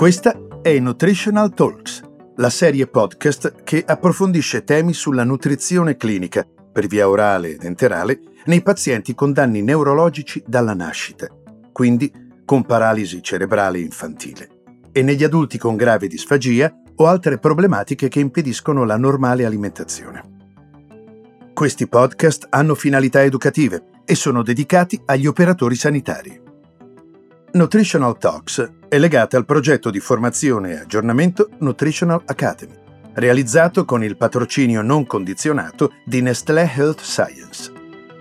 Questa è Nutritional Talks, la serie podcast che approfondisce temi sulla nutrizione clinica per via orale ed enterale nei pazienti con danni neurologici dalla nascita, quindi con paralisi cerebrale infantile, e negli adulti con grave disfagia o altre problematiche che impediscono la normale alimentazione. Questi podcast hanno finalità educative e sono dedicati agli operatori sanitari. Nutritional Talks è legata al progetto di formazione e aggiornamento Nutritional Academy, realizzato con il patrocinio non condizionato di Nestlé Health Science.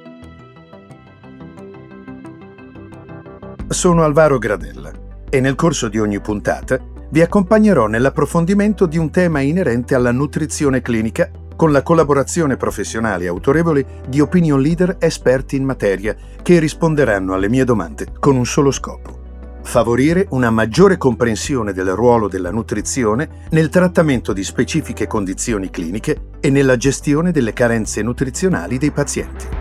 Sono Alvaro Gradella e nel corso di ogni puntata vi accompagnerò nell'approfondimento di un tema inerente alla nutrizione clinica con la collaborazione professionale e autorevole di opinion leader esperti in materia che risponderanno alle mie domande con un solo scopo: favorire una maggiore comprensione del ruolo della nutrizione nel trattamento di specifiche condizioni cliniche e nella gestione delle carenze nutrizionali dei pazienti.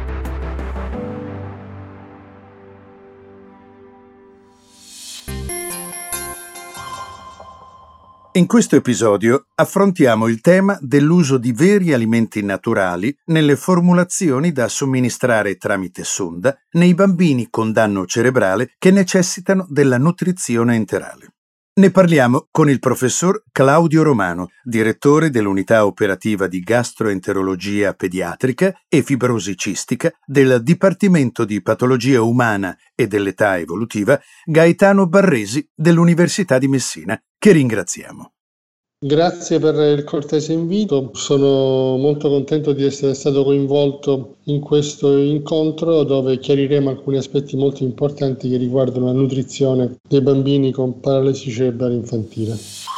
In questo episodio affrontiamo il tema dell'uso di veri alimenti naturali nelle formulazioni da somministrare tramite sonda nei bambini con danno cerebrale che necessitano della nutrizione enterale. Ne parliamo con il professor Claudio Romano, direttore dell'unità operativa di gastroenterologia pediatrica e fibrosi cistica del Dipartimento di Patologia Umana e dell'Età Evolutiva Gaetano Barresi dell'Università di Messina, che ringraziamo. Grazie per il cortese invito, sono molto contento di essere stato coinvolto in questo incontro dove chiariremo alcuni aspetti molto importanti che riguardano la nutrizione dei bambini con paralisi cerebrale infantile.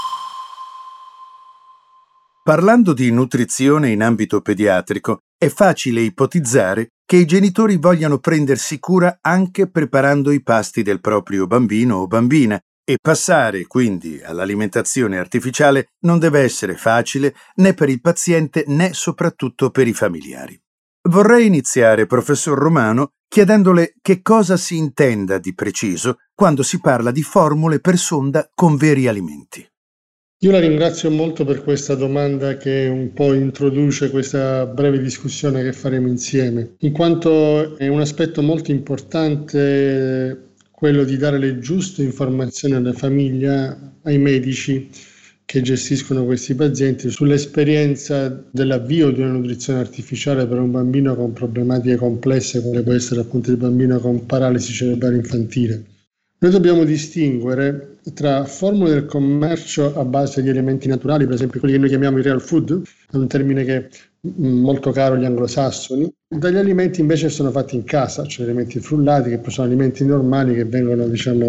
Parlando di nutrizione in ambito pediatrico, è facile ipotizzare che i genitori vogliano prendersi cura anche preparando i pasti del proprio bambino o bambina, e passare quindi all'alimentazione artificiale non deve essere facile né per il paziente né soprattutto per i familiari. Vorrei iniziare, professor Romano, chiedendole che cosa si intenda di preciso quando si parla di formule per sonda con veri alimenti. Io la ringrazio molto per questa domanda che un po' introduce questa breve discussione che faremo insieme, in quanto è un aspetto molto importante quello di dare le giuste informazioni alla famiglia, ai medici che gestiscono questi pazienti sull'esperienza dell'avvio di una nutrizione artificiale per un bambino con problematiche complesse, come può essere appunto il bambino con paralisi cerebrale infantile. Noi dobbiamo distinguere tra formule del commercio a base di elementi naturali, per esempio quelli che noi chiamiamo i real food, è un termine che è molto caro agli anglosassoni, dagli alimenti invece che sono fatti in casa, cioè alimenti frullati, che poi sono alimenti normali che vengono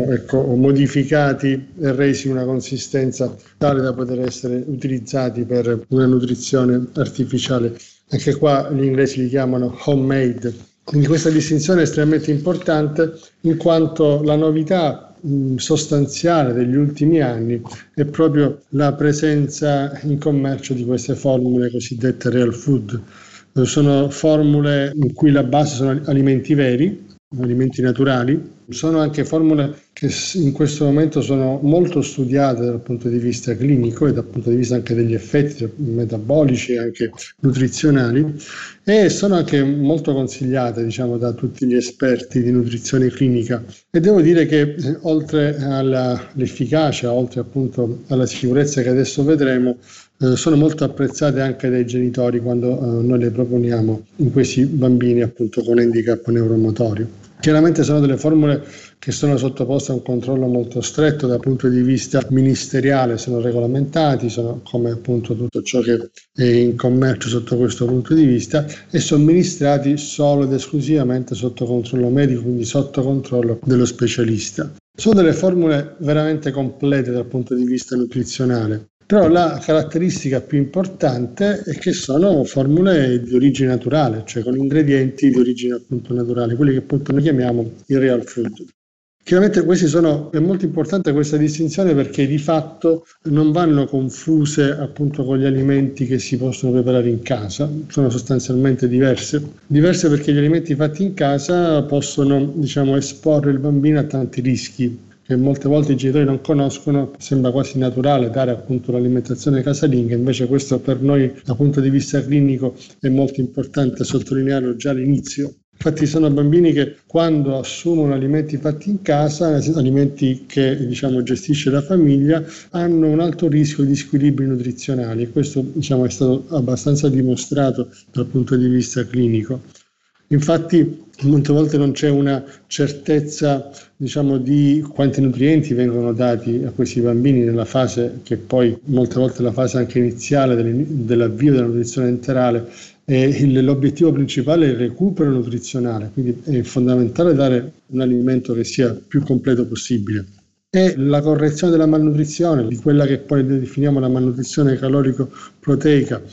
modificati e resi in una consistenza tale da poter essere utilizzati per una nutrizione artificiale. Anche qua gli inglesi li chiamano homemade. Quindi questa distinzione è estremamente importante in quanto la novità sostanziale degli ultimi anni è proprio la presenza in commercio di queste formule cosiddette real food. Sono formule in cui la base sono alimenti veri, alimenti naturali. Sono anche formule che in questo momento sono molto studiate dal punto di vista clinico e dal punto di vista anche degli effetti metabolici e anche nutrizionali, e sono anche molto consigliate, da tutti gli esperti di nutrizione clinica. E devo dire che oltre all'efficacia, oltre appunto alla sicurezza che adesso vedremo, sono molto apprezzate anche dai genitori quando noi le proponiamo in questi bambini appunto con handicap neuromotorio. Chiaramente sono delle formule che sono sottoposte a un controllo molto stretto dal punto di vista ministeriale, sono regolamentati, sono come appunto tutto ciò che è in commercio sotto questo punto di vista, e somministrati solo ed esclusivamente sotto controllo medico, quindi sotto controllo dello specialista. Sono delle formule veramente complete dal punto di vista nutrizionale. Però la caratteristica più importante è che sono formule di origine naturale, cioè con ingredienti di origine appunto naturale, quelli che appunto noi chiamiamo i real food. Chiaramente è molto importante questa distinzione perché di fatto non vanno confuse appunto con gli alimenti che si possono preparare in casa, sono sostanzialmente diverse perché gli alimenti fatti in casa possono esporre il bambino a tanti rischi che molte volte i genitori non conoscono. Sembra quasi naturale dare appunto l'alimentazione casalinga, invece questo per noi dal punto di vista clinico è molto importante sottolinearlo già all'inizio. Infatti sono bambini che quando assumono alimenti fatti in casa, alimenti che gestisce la famiglia, hanno un alto rischio di squilibri nutrizionali, e questo è stato abbastanza dimostrato dal punto di vista clinico. Infatti molte volte non c'è una certezza di quanti nutrienti vengono dati a questi bambini nella fase che poi molte volte è la fase anche iniziale dell'avvio della nutrizione enterale. L'obiettivo principale è il recupero nutrizionale, quindi è fondamentale dare un alimento che sia il più completo possibile. E la correzione della malnutrizione, di quella che poi definiamo la malnutrizione calorico-proteica,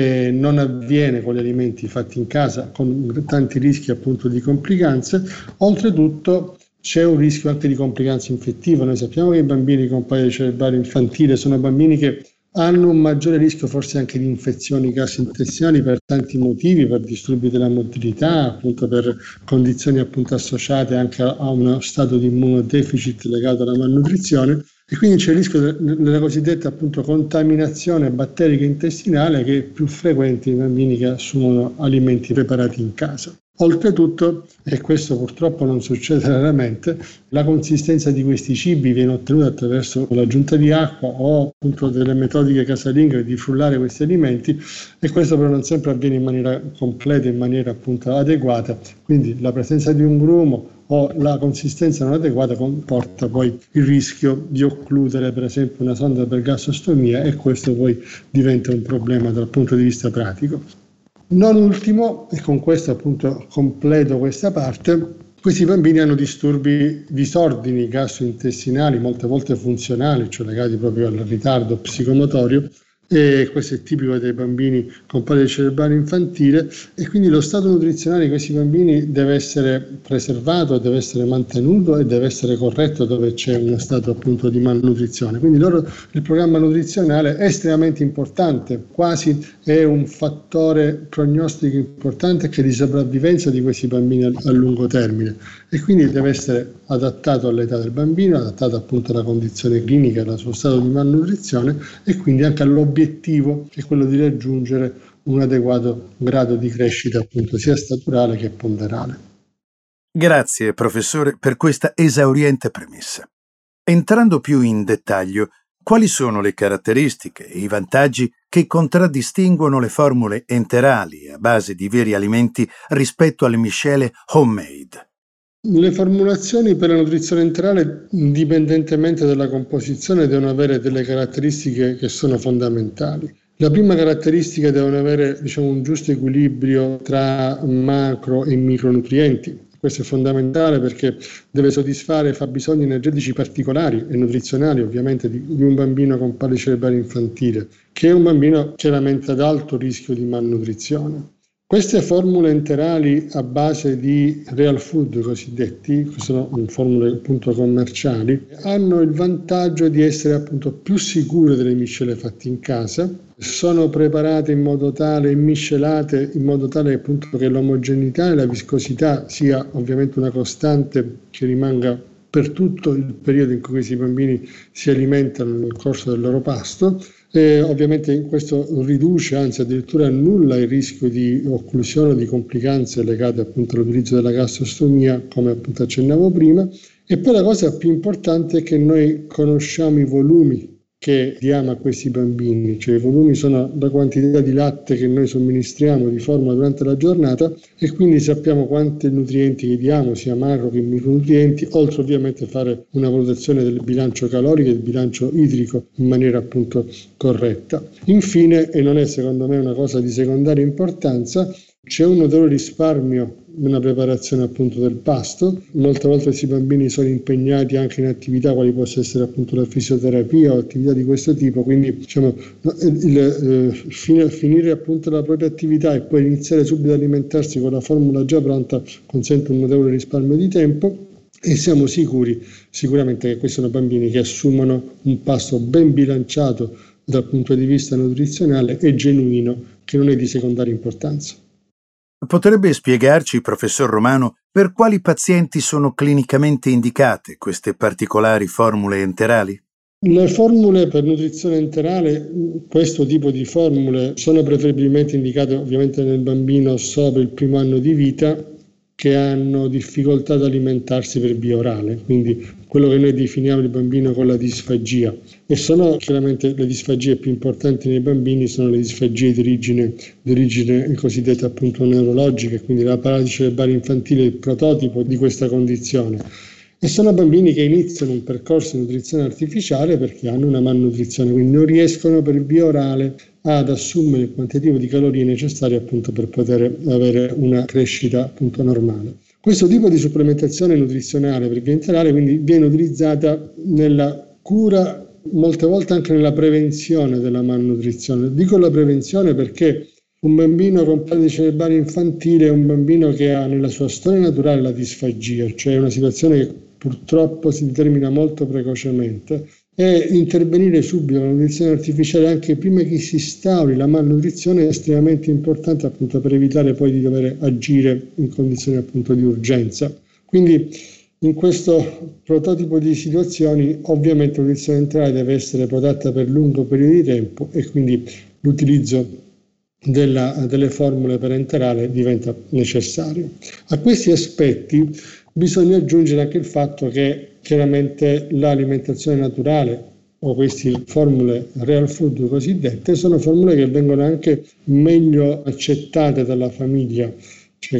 non avviene con gli alimenti fatti in casa, con tanti rischi appunto di complicanze. Oltretutto c'è un rischio anche di complicanze infettive. Noi sappiamo che i bambini con paralisi cerebrale infantile sono bambini che hanno un maggiore rischio forse anche di infezioni gastrointestinali per tanti motivi, per disturbi della motilità, appunto per condizioni appunto associate anche a uno stato di immunodeficit legato alla malnutrizione, e quindi c'è il rischio della cosiddetta appunto contaminazione batterica intestinale, che è più frequente nei bambini che assumono alimenti preparati in casa. Oltretutto, e questo purtroppo non succede raramente, la consistenza di questi cibi viene ottenuta attraverso l'aggiunta di acqua o appunto delle metodiche casalinghe di frullare questi alimenti, e questo però non sempre avviene in maniera completa, in maniera appunto adeguata. Quindi la presenza di un grumo o la consistenza non adeguata comporta poi il rischio di occludere per esempio una sonda per gastrostomia, e questo poi diventa un problema dal punto di vista pratico. Non ultimo, e con questo appunto completo questa parte, questi bambini hanno disordini gastrointestinali, molte volte funzionali, cioè legati proprio al ritardo psicomotorio, e questo è tipico dei bambini con paralisi cerebrale infantile, e quindi lo stato nutrizionale di questi bambini deve essere preservato, deve essere mantenuto e deve essere corretto dove c'è uno stato appunto di malnutrizione. Quindi il programma nutrizionale è estremamente importante, quasi è un fattore prognostico importante che di sopravvivenza di questi bambini a lungo termine, e quindi deve essere adattato all'età del bambino, adattato appunto alla condizione clinica, al suo stato di malnutrizione, e quindi anche all'obiettivo che è quello di raggiungere un adeguato grado di crescita appunto sia staturale che ponderale. Grazie professore per questa esauriente premessa. Entrando più in dettaglio, quali sono le caratteristiche e i vantaggi che contraddistinguono le formule enterali a base di veri alimenti rispetto alle miscele homemade? Le formulazioni per la nutrizione enterale, indipendentemente dalla composizione, devono avere delle caratteristiche che sono fondamentali. La prima caratteristica: devono avere un giusto equilibrio tra macro e micronutrienti. Questo è fondamentale perché deve soddisfare i fabbisogni energetici particolari e nutrizionali ovviamente di un bambino con paralisi cerebrale infantile, che è un bambino chiaramente ad alto rischio di malnutrizione. Queste formule enterali a base di real food cosiddetti, che sono formule appunto commerciali, hanno il vantaggio di essere appunto più sicure delle miscele fatte in casa, sono preparate in modo tale e miscelate in modo tale appunto che l'omogeneità e la viscosità sia ovviamente una costante che rimanga per tutto il periodo in cui questi bambini si alimentano nel corso del loro pasto. Ovviamente questo riduce, anzi addirittura annulla il rischio di occlusione o di complicanze legate appunto all'utilizzo della gastrostomia, come appunto accennavo prima. E poi la cosa più importante è che noi conosciamo i volumi che diamo a questi bambini, cioè i volumi sono la quantità di latte che noi somministriamo di forma durante la giornata, e quindi sappiamo quanti nutrienti che diamo, sia macro che micronutrienti, oltre ovviamente a fare una valutazione del bilancio calorico e del bilancio idrico in maniera appunto corretta. Infine, e non è secondo me una cosa di secondaria importanza, c'è un notevole risparmio nella preparazione appunto del pasto. Molte volte questi bambini sono impegnati anche in attività quali possa essere appunto la fisioterapia o attività di questo tipo, quindi finire appunto la propria attività e poi iniziare subito ad alimentarsi con la formula già pronta consente un notevole risparmio di tempo, e siamo sicuramente che questi sono bambini che assumono un pasto ben bilanciato dal punto di vista nutrizionale e genuino, che non è di secondaria importanza. Potrebbe spiegarci, professor Romano, per quali pazienti sono clinicamente indicate queste particolari formule enterali? Le formule per nutrizione enterale, questo tipo di formule, sono preferibilmente indicate ovviamente nel bambino sopra il primo anno di vita che hanno difficoltà ad alimentarsi per via orale, quindi quello che noi definiamo il bambino con la disfagia. E sono chiaramente le disfagie più importanti nei bambini, sono le disfagie di origine cosiddetta appunto neurologica, quindi la paralisi cerebrale infantile è il prototipo di questa condizione. E sono bambini che iniziano un percorso di nutrizione artificiale perché hanno una malnutrizione, quindi non riescono per via orale ad assumere il quantitativo di calorie necessarie appunto per poter avere una crescita appunto normale. Questo tipo di supplementazione nutrizionale per via enterale quindi viene utilizzata nella cura, molte volte anche nella prevenzione della malnutrizione. Dico la prevenzione perché un bambino con paralisi cerebrale infantile è un bambino che ha nella sua storia naturale la disfagia, cioè una situazione che purtroppo si determina molto precocemente, e intervenire subito con la nutrizione artificiale anche prima che si instauri la malnutrizione è estremamente importante appunto per evitare poi di dover agire in condizioni appunto di urgenza. Quindi in questo prototipo di situazioni ovviamente la nutrizione enterale deve essere prodotta per lungo periodo di tempo e quindi l'utilizzo delle formule per enterale diventa necessario. A questi aspetti bisogna aggiungere anche il fatto che chiaramente l'alimentazione naturale o queste formule real food cosiddette sono formule che vengono anche meglio accettate dalla famiglia, cioè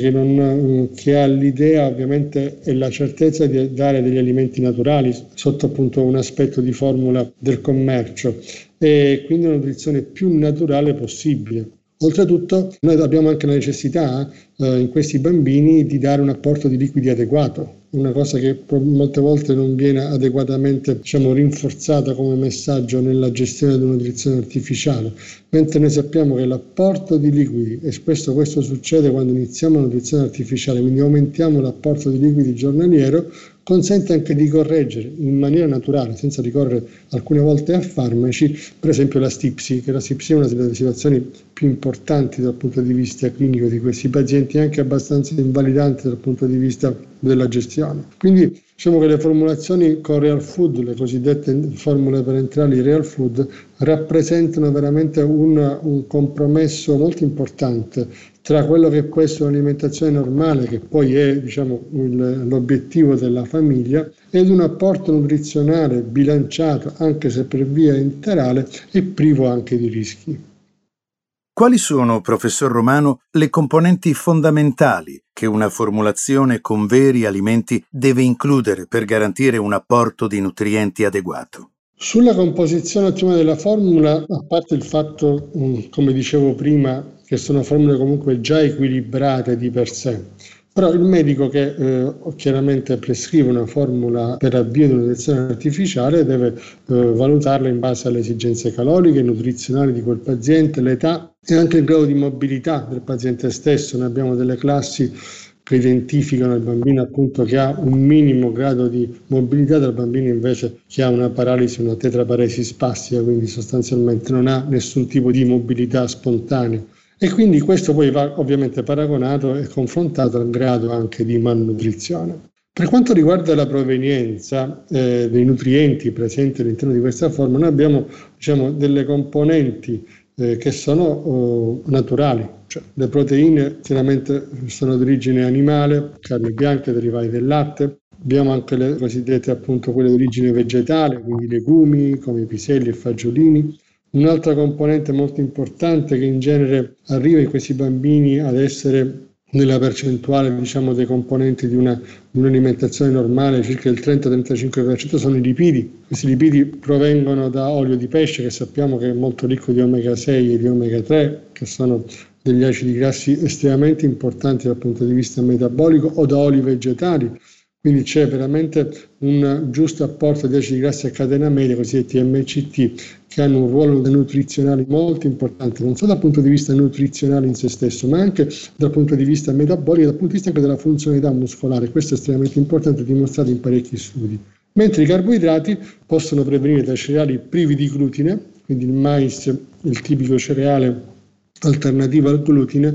che ha l'idea ovviamente e la certezza di dare degli alimenti naturali sotto appunto un aspetto di formula del commercio e quindi una nutrizione più naturale possibile. Oltretutto noi abbiamo anche la necessità in questi bambini di dare un apporto di liquidi adeguato, una cosa che molte volte non viene adeguatamente rinforzata come messaggio nella gestione della nutrizione artificiale, mentre noi sappiamo che l'apporto di liquidi, e spesso questo succede quando iniziamo la nutrizione artificiale, quindi aumentiamo l'apporto di liquidi giornaliero, consente anche di correggere in maniera naturale, senza ricorrere alcune volte a farmaci, per esempio la stipsi, che la stipsi è una delle situazioni più importanti dal punto di vista clinico di questi pazienti, anche abbastanza invalidanti dal punto di vista della gestione. Quindi diciamo che le formulazioni con real food, le cosiddette formule parenterali real food, rappresentano veramente un compromesso molto importante tra quello che può essere un'alimentazione normale, che poi è l'obiettivo della famiglia, ed un apporto nutrizionale bilanciato, anche se per via enterale, e privo anche di rischi. Quali sono, professor Romano, le componenti fondamentali che una formulazione con veri alimenti deve includere per garantire un apporto di nutrienti adeguato? Sulla composizione ottimale della formula, a parte il fatto, come dicevo prima, che sono formule comunque già equilibrate di per sé, però il medico che chiaramente prescrive una formula per avvio di nutrizione artificiale deve valutarla in base alle esigenze caloriche e nutrizionali di quel paziente, l'età e anche il grado di mobilità del paziente stesso. Noi abbiamo delle classi che identificano il bambino appunto che ha un minimo grado di mobilità dal bambino invece che ha una paralisi, una tetraparesi spastica, quindi sostanzialmente non ha nessun tipo di mobilità spontanea. E quindi questo poi va ovviamente paragonato e confrontato al grado anche di malnutrizione. Per quanto riguarda la provenienza dei nutrienti presenti all'interno di questa forma, noi abbiamo delle componenti che sono naturali, cioè le proteine chiaramente sono di origine animale, carne bianca, derivati del latte. Abbiamo anche le cosiddette appunto quelle di origine vegetale, quindi legumi come piselli e fagiolini. Un'altra componente molto importante che in genere arriva in questi bambini ad essere nella percentuale dei componenti di un'alimentazione normale, circa il 30-35% sono i lipidi. Questi lipidi provengono da olio di pesce, che sappiamo che è molto ricco di omega 6 e di omega 3, che sono degli acidi grassi estremamente importanti dal punto di vista metabolico, o da oli vegetali. Quindi c'è veramente un giusto apporto di acidi grassi a catena media, cosiddetti MCT, che hanno un ruolo nutrizionale molto importante, non solo dal punto di vista nutrizionale in se stesso, ma anche dal punto di vista metabolico, dal punto di vista anche della funzionalità muscolare. Questo è estremamente importante, dimostrato in parecchi studi. Mentre i carboidrati possono provenire da cereali privi di glutine, quindi il mais, il tipico cereale alternativa al glutine,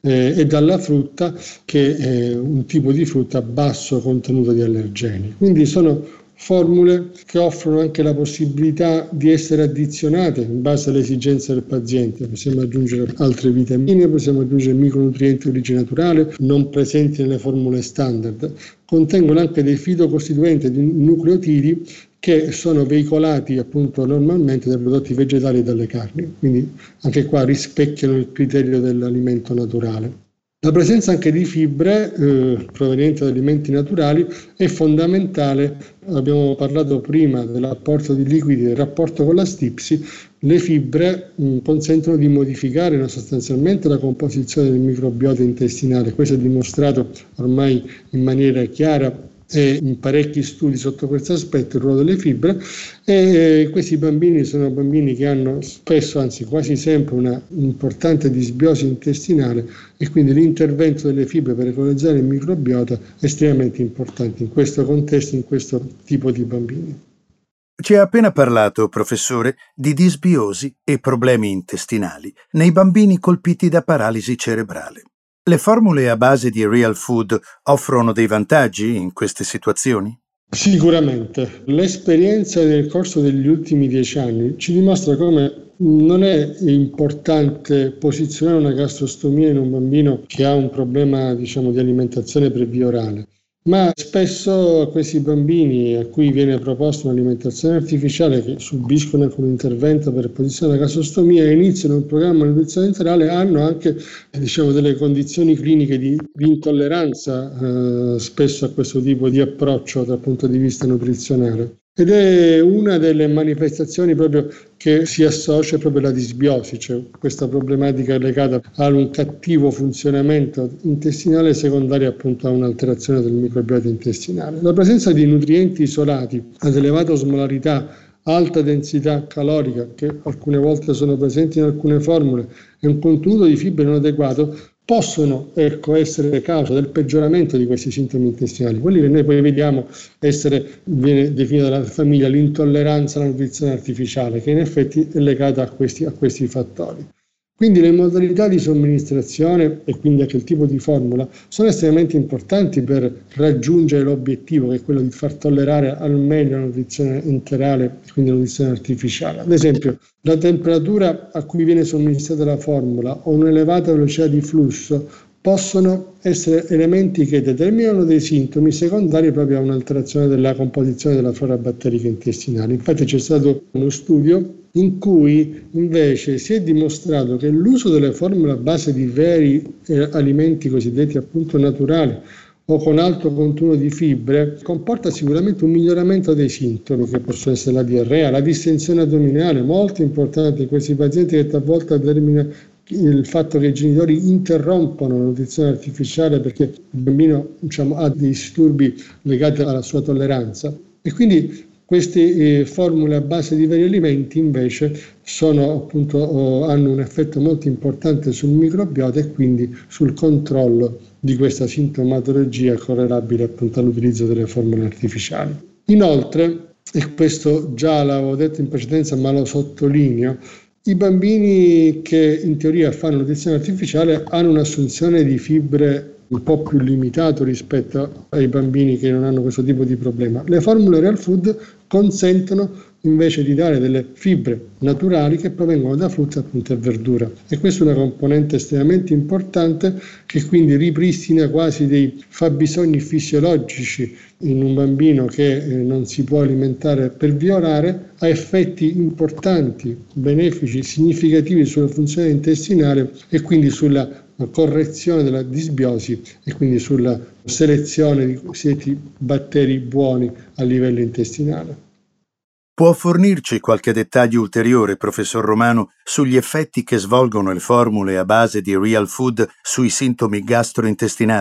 e dalla frutta, che è un tipo di frutta a basso contenuto di allergeni. Quindi sono formule che offrono anche la possibilità di essere addizionate in base alle esigenze del paziente. Possiamo aggiungere altre vitamine, possiamo aggiungere micronutrienti di origine naturale non presenti nelle formule standard. Contengono anche dei fitocostituenti, di nucleotidi, che sono veicolati appunto normalmente dai prodotti vegetali e dalle carni, quindi anche qua rispecchiano il criterio dell'alimento naturale. La presenza anche di fibre provenienti da alimenti naturali è fondamentale. Abbiamo parlato prima dell'apporto di liquidi, del rapporto con la stipsi. Le fibre consentono di modificare sostanzialmente la composizione del microbiota intestinale. Questo è dimostrato ormai in maniera chiara e in parecchi studi sotto questo aspetto, il ruolo delle fibre, e questi bambini sono bambini che hanno spesso, anzi quasi sempre, una importante disbiosi intestinale, e quindi l'intervento delle fibre per regolarizzare il microbiota è estremamente importante in questo contesto, in questo tipo di bambini. Ci ha appena parlato, professore, di disbiosi e problemi intestinali nei bambini colpiti da paralisi cerebrale. Le formule a base di real food offrono dei vantaggi in queste situazioni? Sicuramente. L'esperienza nel corso degli ultimi 10 anni ci dimostra come non è importante posizionare una gastrostomia in un bambino che ha un problema, di alimentazione per via orale, ma spesso a questi bambini a cui viene proposta un'alimentazione artificiale, che subiscono anche un intervento per posizionare la gastrostomia e iniziano un programma di nutrizione enterale, hanno anche delle condizioni cliniche di intolleranza spesso a questo tipo di approccio dal punto di vista nutrizionale. Ed è una delle manifestazioni proprio che si associa proprio alla disbiosi, cioè questa problematica legata a un cattivo funzionamento intestinale secondaria appunto a un'alterazione del microbiota intestinale. La presenza di nutrienti isolati ad elevata osmolarità, alta densità calorica, che alcune volte sono presenti in alcune formule, e un contenuto di fibre non adeguato possono essere causa del peggioramento di questi sintomi intestinali, quelli che noi poi vediamo viene definita dalla famiglia l'intolleranza alla nutrizione artificiale, che in effetti è legata a questi fattori. Quindi le modalità di somministrazione e quindi anche il tipo di formula sono estremamente importanti per raggiungere l'obiettivo, che è quello di far tollerare al meglio la nutrizione enterale e quindi la nutrizione artificiale. Ad esempio, la temperatura a cui viene somministrata la formula o un'elevata velocità di flusso possono essere elementi che determinano dei sintomi secondari proprio a un'alterazione della composizione della flora batterica intestinale. Infatti c'è stato uno studio in cui invece si è dimostrato che l'uso delle formule a base di veri alimenti cosiddetti appunto naturali o con alto contenuto di fibre comporta sicuramente un miglioramento dei sintomi, che possono essere la diarrea, la distensione addominale, molto importante in questi pazienti, che talvolta determina il fatto che i genitori interrompono la nutrizione artificiale perché il bambino ha dei disturbi legati alla sua tolleranza, e quindi queste formule a base di vari alimenti invece hanno un effetto molto importante sul microbiota e quindi sul controllo di questa sintomatologia correlabile appunto all'utilizzo delle formule artificiali. Inoltre, e questo già l'avevo detto in precedenza ma lo sottolineo, i bambini che in teoria fanno nutrizione artificiale hanno un'assunzione di fibre un po' più limitato rispetto ai bambini che non hanno questo tipo di problema. Le formule real food consentono invece di dare delle fibre naturali che provengono da frutta, appunto, e verdura, e questa è una componente estremamente importante che quindi ripristina quasi dei fabbisogni fisiologici in un bambino che non si può alimentare per via orale, ha effetti importanti, benefici, significativi sulla funzione intestinale e quindi sulla correzione della disbiosi e quindi sulla selezione di cosiddetti batteri buoni a livello intestinale. Può fornirci qualche dettaglio ulteriore, professor Romano, sugli effetti che svolgono le formule a base di real food sui sintomi gastrointestinali?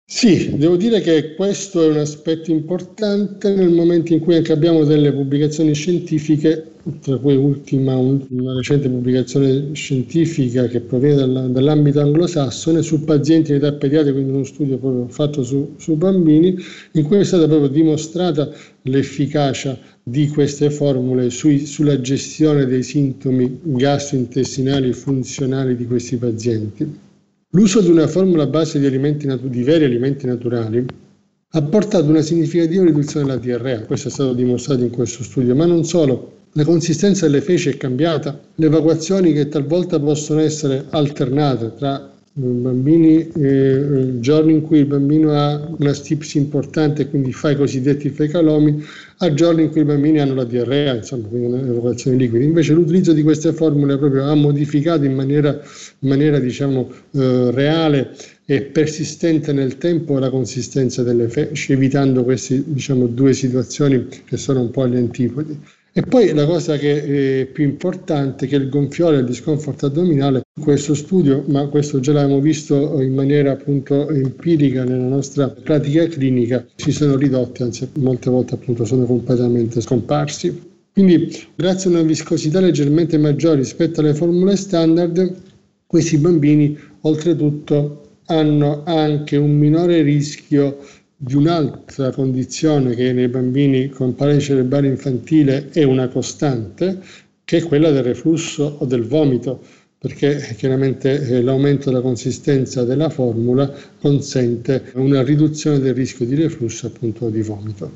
Sì, devo dire che questo è un aspetto importante nel momento in cui anche abbiamo delle pubblicazioni scientifiche, tra cui una recente pubblicazione scientifica che proviene dall'ambito anglosassone su pazienti in età pediatrica, quindi uno studio proprio fatto su bambini, in cui è stata proprio dimostrata l'efficacia di queste formule sulla gestione dei sintomi gastrointestinali funzionali di questi pazienti. L'uso di una formula a base di veri alimenti naturali ha portato una significativa riduzione della diarrea, questo è stato dimostrato in questo studio, ma non solo. La consistenza delle feci è cambiata, le evacuazioni che talvolta possono essere alternate tra bambini, giorni in cui il bambino ha una stipsi importante e quindi fa i cosiddetti fecalomi, a giorni in cui i bambini hanno la diarrea, insomma, quindi un'evacuazione liquida. Invece l'utilizzo di queste formule proprio ha modificato in maniera diciamo, reale e persistente nel tempo la consistenza delle feci, evitando queste diciamo, due situazioni che sono un po' agli antipodi. E poi la cosa che è più importante è che il gonfiore e il discomfort addominale in questo studio, ma questo già l'abbiamo visto in maniera appunto empirica nella nostra pratica clinica, si sono ridotti, anzi molte volte appunto sono completamente scomparsi. Quindi grazie a una viscosità leggermente maggiore rispetto alle formule standard, questi bambini oltretutto hanno anche un minore rischio di un'altra condizione che nei bambini con paralisi cerebrale infantile è una costante, che è quella del reflusso o del vomito, perché chiaramente l'aumento della consistenza della formula consente una riduzione del rischio di reflusso, appunto di vomito.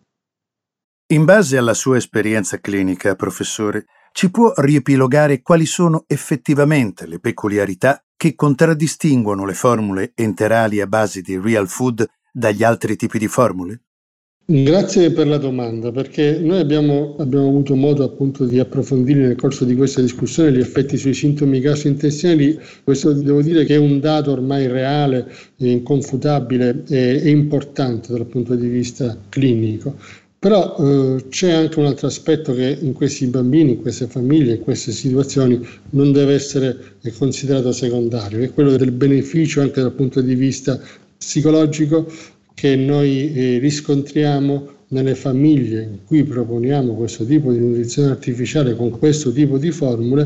In base alla sua esperienza clinica, professore, ci può riepilogare quali sono effettivamente le peculiarità che contraddistinguono le formule enterali a base di real food dagli altri tipi di formule? Grazie per la domanda, perché noi abbiamo avuto modo appunto di approfondire nel corso di questa discussione gli effetti sui sintomi gastrointestinali. Questo devo dire che è un dato ormai reale, inconfutabile e importante dal punto di vista clinico. Però c'è anche un altro aspetto che in questi bambini, in queste famiglie, in queste situazioni non deve essere considerato secondario, è quello del beneficio anche dal punto di vista psicologico che noi riscontriamo nelle famiglie in cui proponiamo questo tipo di nutrizione artificiale con questo tipo di formule,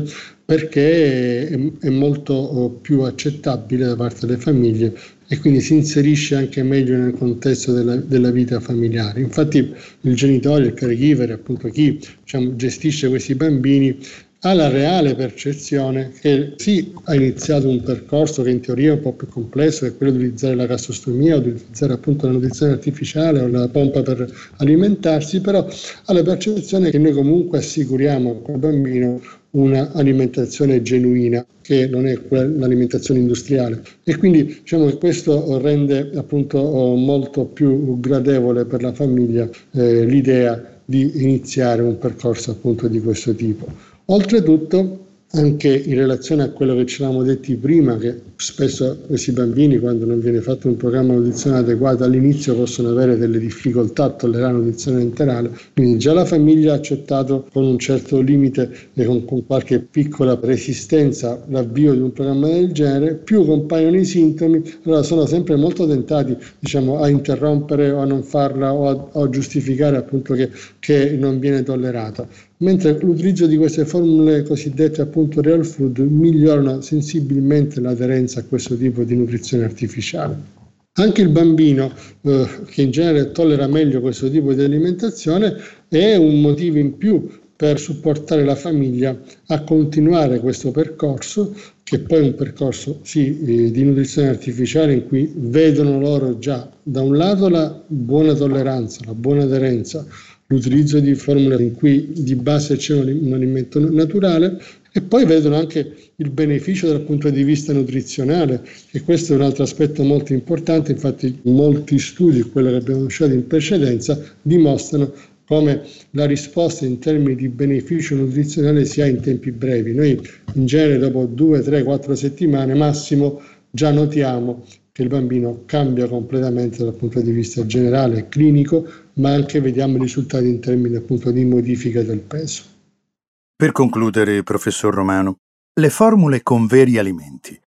perché è molto più accettabile da parte delle famiglie e quindi si inserisce anche meglio nel contesto della vita familiare. Infatti il genitore, il caregiver, appunto chi gestisce questi bambini, ha la reale percezione che sì, ha iniziato un percorso che in teoria è un po' più complesso, che è quello di utilizzare la gastrostomia, di utilizzare appunto la nutrizione artificiale o la pompa per alimentarsi, però ha la percezione che noi comunque assicuriamo a quel bambino una alimentazione genuina, che non è l'alimentazione industriale, e quindi diciamo che questo rende appunto molto più gradevole per la famiglia l'idea di iniziare un percorso appunto di questo tipo. Oltretutto, anche in relazione a quello che ci eravamo detti prima, che spesso questi bambini, quando non viene fatto un programma di nutrizione adeguato all'inizio, possono avere delle difficoltà a tollerare la nutrizione enterale, quindi già la famiglia ha accettato con un certo limite e con qualche piccola resistenza l'avvio di un programma del genere, più compaiono i sintomi, allora sono sempre molto tentati a interrompere o a non farla o a giustificare appunto che non viene tollerata. Mentre l'utilizzo di queste formule cosiddette appunto real food migliorano sensibilmente l'aderenza a questo tipo di nutrizione artificiale. Anche il bambino, che in genere tollera meglio questo tipo di alimentazione, è un motivo in più per supportare la famiglia a continuare questo percorso, che poi è un percorso di nutrizione artificiale in cui vedono loro già da un lato la buona tolleranza, la buona aderenza, l'utilizzo di formule in cui di base c'è un alimento naturale, e poi vedono anche il beneficio dal punto di vista nutrizionale, e questo è un altro aspetto molto importante. Infatti molti studi, quello che abbiamo lasciato in precedenza, dimostrano come la risposta in termini di beneficio nutrizionale si ha in tempi brevi. Noi in genere dopo 2, 3, 4 settimane massimo già notiamo che il bambino cambia completamente dal punto di vista generale e clinico, ma anche vediamo i risultati in termini appunto di modifica del peso. Per concludere, professor Romano, le formule con veri alimenti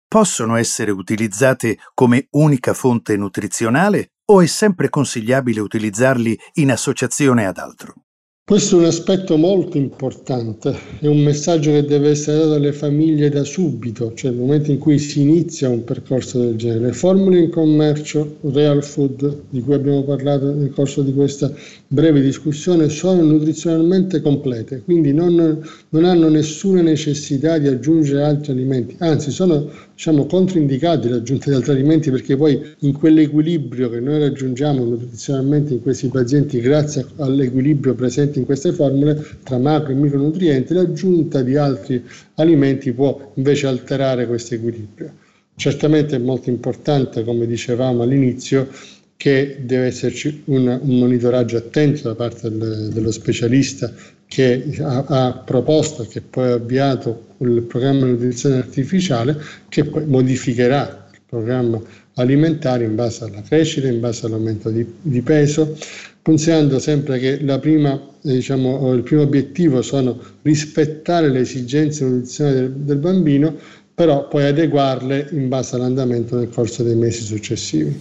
possono essere utilizzate come unica fonte nutrizionale o è sempre consigliabile utilizzarli in associazione ad altro? Questo è un aspetto molto importante, è un messaggio che deve essere dato alle famiglie da subito, cioè nel momento in cui si inizia un percorso del genere. Le formule in commercio, real food, di cui abbiamo parlato nel corso di questa breve discussione, sono nutrizionalmente complete, quindi non hanno nessuna necessità di aggiungere altri alimenti, anzi sono controindicati l'aggiunta di altri alimenti, perché poi in quell'equilibrio che noi raggiungiamo nutrizionalmente in questi pazienti, grazie all'equilibrio presente in queste formule tra macro e micronutrienti, l'aggiunta di altri alimenti può invece alterare questo equilibrio. Certamente è molto importante, come dicevamo all'inizio, che deve esserci un monitoraggio attento da parte dello specialista che ha proposto e che poi ha avviato il programma di nutrizione artificiale, che poi modificherà il programma alimentare in base alla crescita, in base all'aumento di peso, considerando sempre che il primo obiettivo sono rispettare le esigenze nutrizionali del bambino, però poi adeguarle in base all'andamento nel corso dei mesi successivi.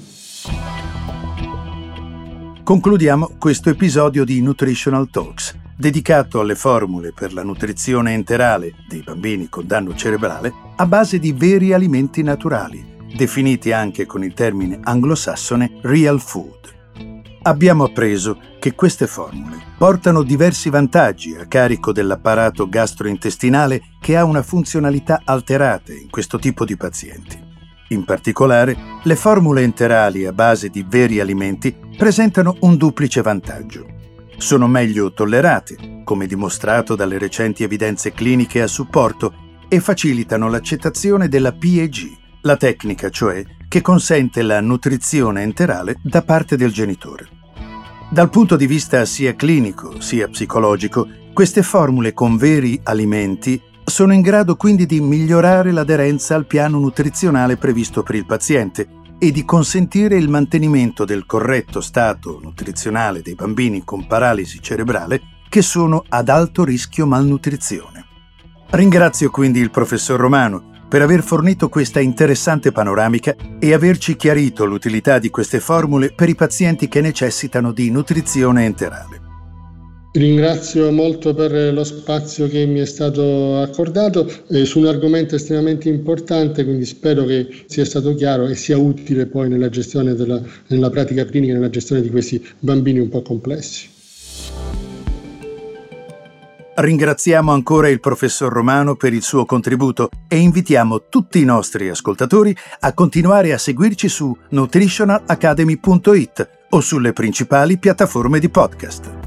Concludiamo questo episodio di Nutritional Talks, dedicato alle formule per la nutrizione enterale dei bambini con danno cerebrale a base di veri alimenti naturali, definiti anche con il termine anglosassone real food. Abbiamo appreso che queste formule portano diversi vantaggi a carico dell'apparato gastrointestinale che ha una funzionalità alterata in questo tipo di pazienti. In particolare, le formule enterali a base di veri alimenti presentano un duplice vantaggio. Sono meglio tollerate, come dimostrato dalle recenti evidenze cliniche a supporto, e facilitano l'accettazione della PEG, la tecnica cioè che consente la nutrizione enterale da parte del genitore. Dal punto di vista sia clinico sia psicologico, queste formule con veri alimenti sono in grado quindi di migliorare l'aderenza al piano nutrizionale previsto per il paziente e di consentire il mantenimento del corretto stato nutrizionale dei bambini con paralisi cerebrale che sono ad alto rischio malnutrizione. Ringrazio quindi il professor Romano per aver fornito questa interessante panoramica e averci chiarito l'utilità di queste formule per i pazienti che necessitano di nutrizione enterale. Ringrazio molto per lo spazio che mi è stato accordato su un argomento estremamente importante, quindi spero che sia stato chiaro e sia utile poi nella gestione nella pratica clinica, nella gestione di questi bambini un po' complessi. Ringraziamo ancora il professor Romano per il suo contributo e invitiamo tutti i nostri ascoltatori a continuare a seguirci su nutritionalacademy.it o sulle principali piattaforme di podcast.